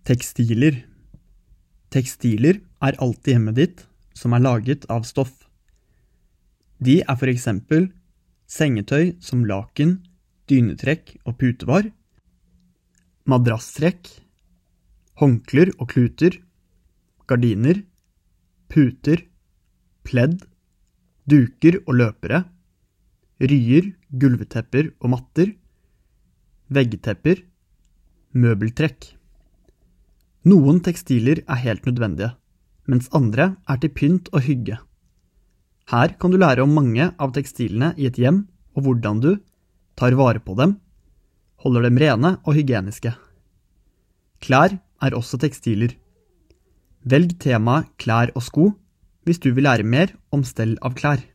Tekstiler. Tekstiler er alt i hjemmet ditt som er laget av stoff. De er for eksempel sengetøy som laken, dynetrekk og putevar, madrasstrekk, håndklær og kluter, gardiner, puter, pledd, duker og løpere, ryer, gulvtepper og matter, veggtepper, møbeltrekk. Noen tekstiler er helt nødvendige, mens andre er til pynt og hygge. Her kan du lære om mange av tekstilene i et hjem og hvordan du tar vare på dem, holder dem rene og hygieniske. Klær er også tekstiler. Velg temaet klær og sko hvis du vil lære mer om stell av klær.